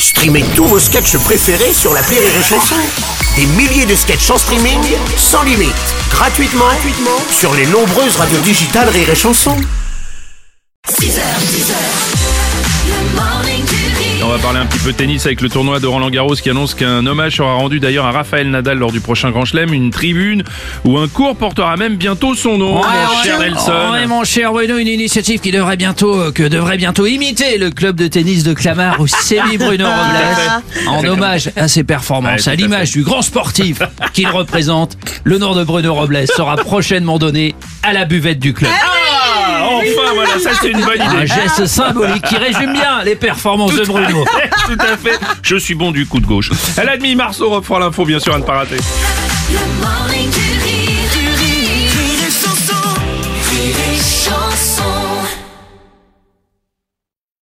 Streamez tous vos sketchs préférés sur l'appli Rire et Chanson. Des milliers de sketchs en streaming, sans limite, gratuitement sur les nombreuses radios digitales Rire et Chanson. 6h, 10h, le morning du rire. On va parler un petit peu tennis avec le tournoi de Roland-Garros qui annonce qu'un hommage sera rendu d'ailleurs à Rafael Nadal lors du prochain Grand Chelem. Une tribune ou un cours portera même bientôt son nom, mon cher Nelson. Ouais, mon cher Bruno, une initiative qui devrait bientôt imiter le club de tennis de Clamart où sévit Bruno Robles. En hommage à ses performances, Ouais, à l'image du grand sportif qu'il représente, le nom de Bruno Robles sera prochainement donné à la buvette du club. Enfin, voilà, ça c'est une bonne Un idée. geste symbolique qui résume bien les performances de Bruno. Tout à fait. Je suis bon du coup de gauche. À la demi, Marceau reprend l'info, bien sûr, à ne pas rater. Le morning du rire.